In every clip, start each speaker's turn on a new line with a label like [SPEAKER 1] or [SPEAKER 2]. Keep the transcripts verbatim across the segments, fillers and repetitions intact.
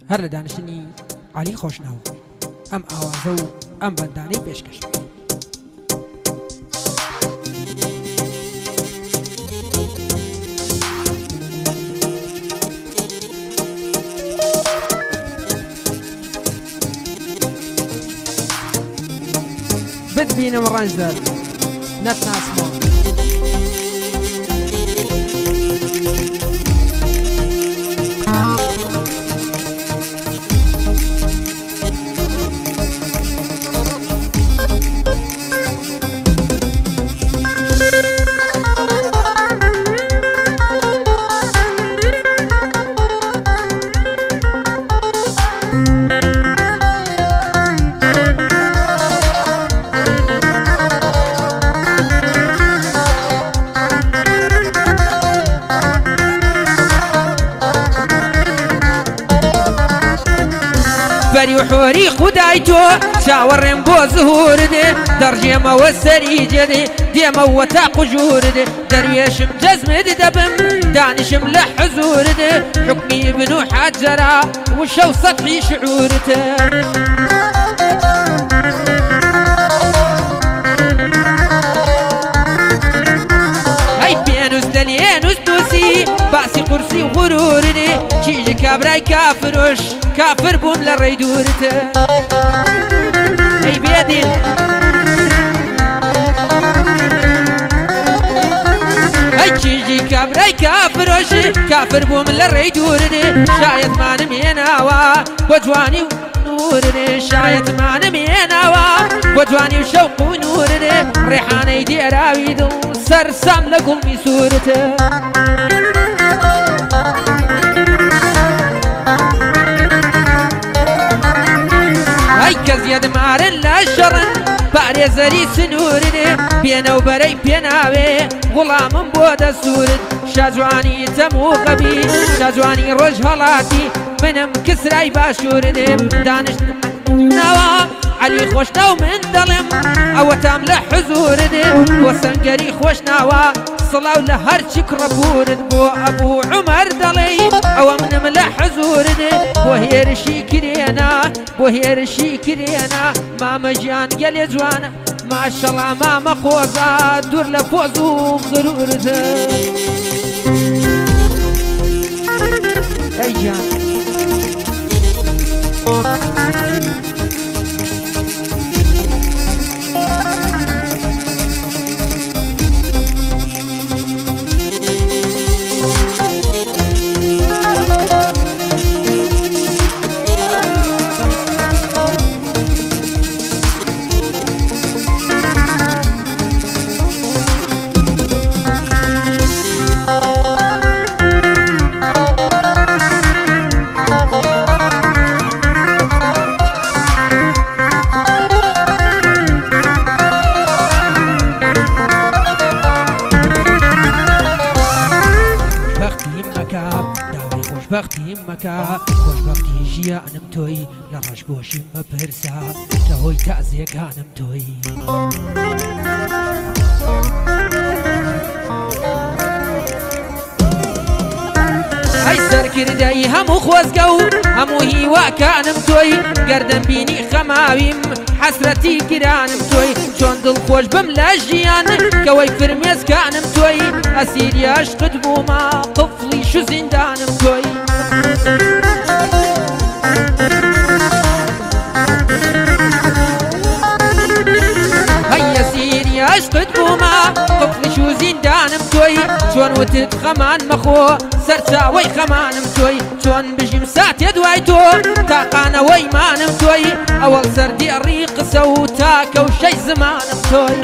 [SPEAKER 1] هەر لە دانیشتنی عەلی خۆشناو ئەم ئاوازە و ئەم بەندانەی پێشکەش بتبینم ڕەنجدەر نەتناسمەوە بەری و حۆری خودای تۆ چاوەڕێم بۆ زهوردێ دەڕژێمەوە سەری جێدێ دێمەوە تا قوژوردێ دەروێشم جەزمت دەبم دانیشم لە حزوردێ حکمی بن و حەجەرا وشە و سەطحی شعورتە ئەی پێنووس دەنێنووس نووسی باسی قورسی و غوروردێ کیژی کابرای کافرۆش کافر بووم لە ڕێی دوورتە ئەی بێدین ئەی کیژی کابرای کافرۆش کافر بووم لە ڕێی دوورێ شایەتمانم هێناوە بۆ جوانی و نورێ شایەتمانم هێناوە بۆ جوانی و شەوق و نورێ ڕێحانەی دێراوی دڵ سەرسام لە گوڵمی سوورتە دەمارن لە شەڕن پارێزەری سنوورنێ پێنە و بەرەی پێناوێ وڵامم بۆ دەسوورت شاجوانی تەموو قەبی شاجوانی ڕۆژ هەڵاتی منم کسرای باشوورنێ دانشتم ناوە عەلی خۆشناو من دەڵێم ئەوە تام لە حزوورنێ بۆ سەنگەری خۆشناوە سڵاو لە هەرچی کڕەبورت بۆ ئەبوو عومەر دەڵێ ئەوە منم لە حزوورنێ بۆ هێرشی کرێنا بۆ هێرشی کرێنا مامە ژیان گەلێ جوانە ماشەڵا مامە خۆزا دوور لە پۆز و غرورتە ئەی گیان خوشبختی مەکە خۆشبەختی ژیانم تۆی لە ڕەشبۆشیم مەپرسا کە هۆی تازیەکانم تۆی ئەی سەرکردەی هەموو خۆزگە و هەموو هیواکانم تۆی گەردەم بینی خەماویم حەسرەتی گرانم تۆی چۆن دڵخۆش بم لە ژیان کەوەی فرمێسکانم تۆی ئەسیری عەشقت بوومە قفڵیش و زیندانم تۆی هەی ئەسیری عەشقت بوومە قفڵیش و زیندانم تۆی چۆن وتت خەمان مەخۆ سەرچاوەی خەمانم تۆی چۆن بژیم ساتێ دوای تۆ تاقانەوەی مانم تۆی ئەوەڵ سەردێڕی قسە و تاکە و شەی زمانم تۆی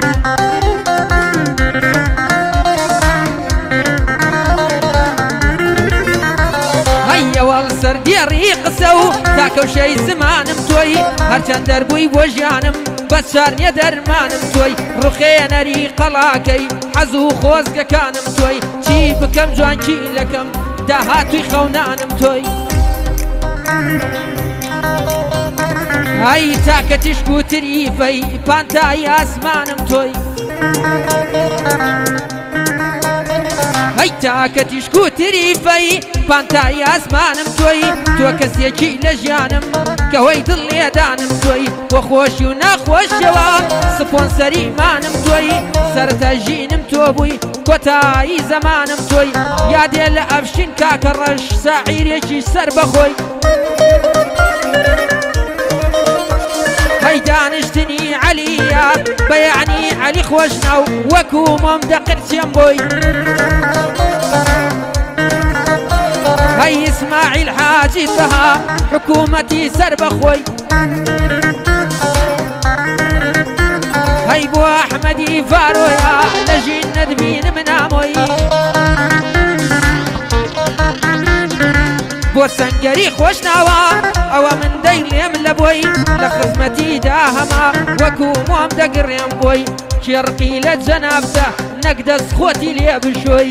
[SPEAKER 1] ئەوەڵ سەردێڕی قسە و تاکە و شەی زمانم تۆی هەرچەند دەربووی بۆ ژیانم بە چارنیە دەرمانم تۆی ڕوخێنەری قەڵاکەی حەز و خۆزگەکانم تۆی چی بکەم جوانکی لەکەم داهاتووی خەونانم تۆی ئەی تاکە تیشک و تریفەی پانتای ئاسمانم تۆی هەی تاکە تیشک و تریفەی پانتای ئاسمانم تۆی تۆ کەسێکی لە ژیانم کەوەی دڵ لێدانم تۆی بۆ خۆشی و ناخۆشیەوە سپۆنسەریمانم تۆی سەرەتا ژینم تۆ بووی کۆتایی زەمانم تۆی یادێ لە ئەفشین کاکە ڕەش ساعیرێکی سەر بەخۆی هەی دانیشتنی عەلیە بەیانی عەلی خۆشناو وەکو مۆم دەقرچێم بۆی هەی ئیسماعیل حاجی تەها حکوومەتی سەر بەخۆی هەی بۆ ئەحمەدی فارۆیە لە ژین نەدبینم نامۆی بۆ سەنگەری خۆشناوە ئەوە من دەیڵێم لە بۆی لە خزمەتیدا هەما وەکو مۆم دەگڕێم بۆی کێڕقی لە جەنابتە نەک دەست خۆتی لێ بشۆی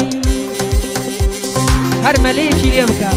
[SPEAKER 1] هەر مەلەیەکی لێ بکە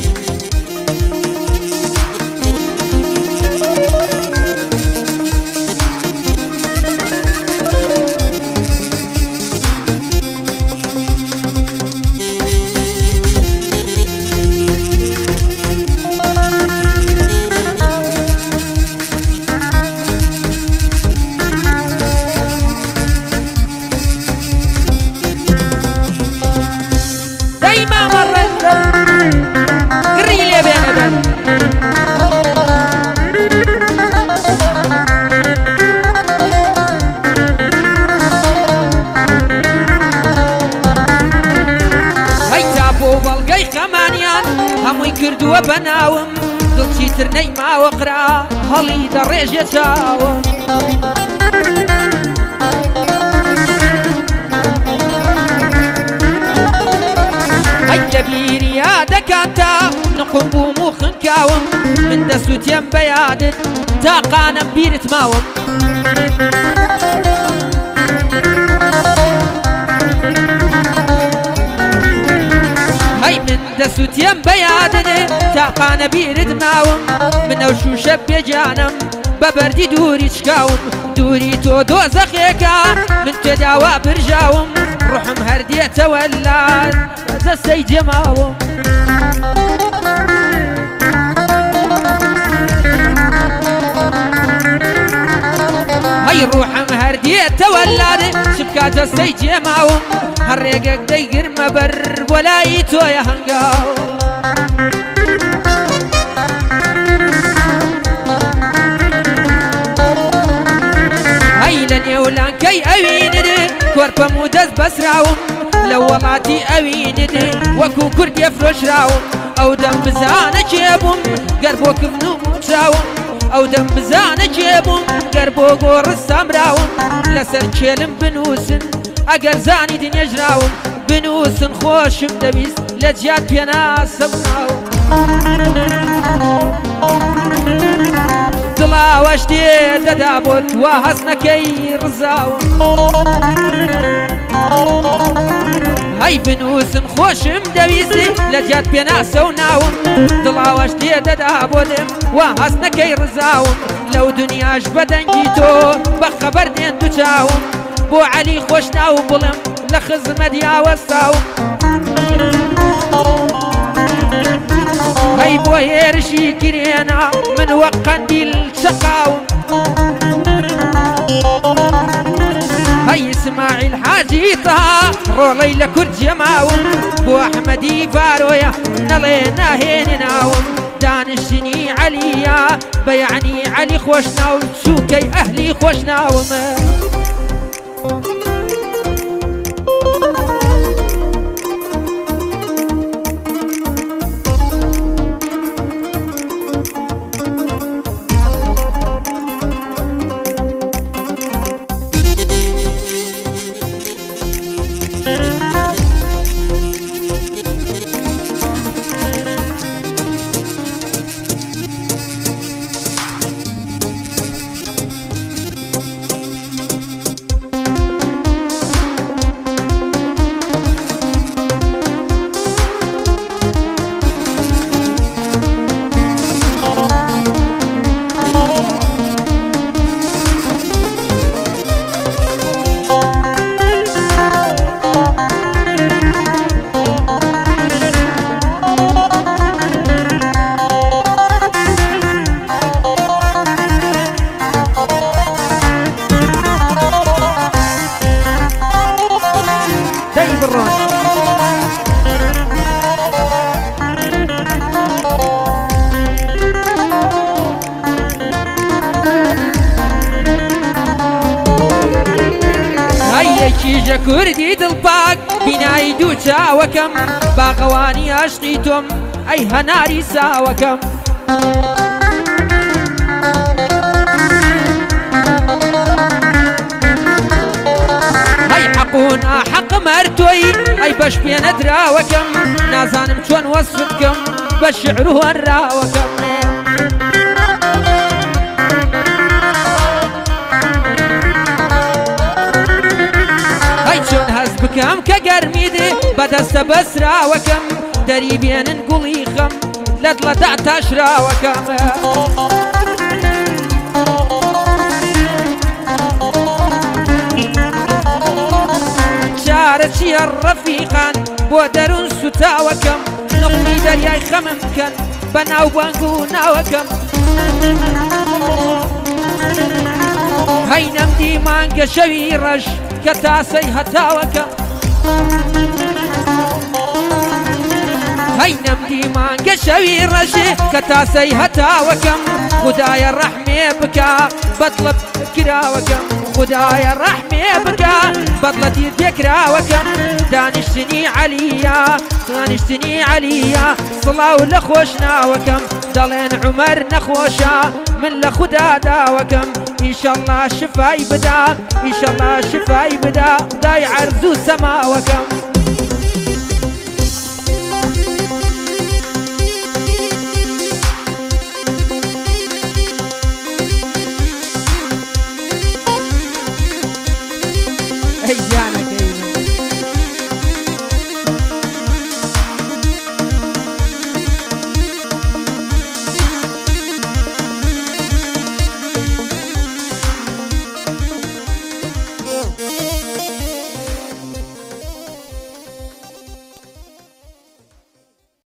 [SPEAKER 1] هەمووی کردووە بەناوم دڵچی تر نەیماوە قرا هەڵی دەڕێژێ چاوم ئەی لە بیریا دەکاتە نقم بووم و خنکاوم من دەسووتێم بە یادت تاقانم بیرت ماوم دەسووتێم بە یادنێ تاقانە بیرت ماوم منەو شوشە بێجانم بە بەردی دووری چکاوم دووری تۆ دۆزەخێکە من تێداوا برژاوم ڕوحم هەردێتەوە لات دەستەی جێماوم هەی ڕوحم هەردێتەوە لات شبکە دەستەی جێماوم هەر ڕێگەک دەیگرمە بەر بۆ لای تۆیە هەنگاو هەی لە نێولانکەی ئەوینت کۆرپەم و دەست بەسراوم لە وڵاتی ئەوینت وەکو کوردێ فرۆشراوم ئەو دەم بزانە کێبووم گەر بۆ کردنم چاوم ئەو دەم بزانە کێبووم گەر بۆ گۆڕستامراوم لەسەر کێلم بنووسن ئەگەر زانی دنێژراوم بنووسن خۆشم دەویست لە جیات پێناسەم ناو دڵاوەش دێ دەدا بۆت وا هەست نەکەی ڕزاوم هەی بنووسن خۆشم دەویستی لە جیات پێناسە و ناوم دڵاوەش دێ دەدا بۆدم وا هەست نەکەی ڕزاوم لەو دنیاش بەدەنگی تۆ بە خەبەر دێن دوو چاوم بۆ عەلی خۆش ناو بڵم لە خزمەتی ئاوەستاوم هەی بۆ هێرشی گرێنا من وەک قەندیل چەقاوم هەی ئیسماعیل حاجی تەها ڕۆڵەی لە کورد جێماوم بۆ ئەحمەدی فارۆیە نەڵێ ناهێنێ ناوم دانیشتنی عەلیە بەیانی عەلی خۆش ناو چووکەی ئەهلی خۆش ناومە دژە کوردی دڵپاک بینایی دوو چاوەکەم باقەوانی عاشقی تۆم ئەی هەناری ساوەکەم ئەی حەقونا حەقم هەر تۆی ئەی بەش پێ نەدراوەکەم نازانم چۆن وەسفت بکەم بە شیعر و هەنراوەکەم بکەم کە گەرمی دێ بەدەستە بەسراوەکەم دەری بێنن گوڵی خەم لە دڵەدا تاشراوەکەم چارە چیە ڕەفیقان بۆ دەروون سوتاوەکەم نقمی دەریای خەمم بکەن بە ناو بانگ و ناوەکەم هەی نەمدی مانگە شەوی ڕەش کە تاسەی هەتاوەکەم هەی نەمدی مانگە شەوی ڕەشێ کە تاسەی هەتاوەکەم خودایە ڕەحمێ بکە بەدڵە کراوەکەم خودایە ڕەحمێ بکە بەدڵەتی تێکراوەکەم دانیشتنی عەلیە دانیشتنی عەلیە سڵاو لە خۆش ناوەکەم دەڵێن عومەر نەخۆشە من لە خودا داوەکەم ئینشەڵڵا شفای بدا ئینشەڵڵا شفای بدا دای عەرز و سەماوەکەم Hey, yeah.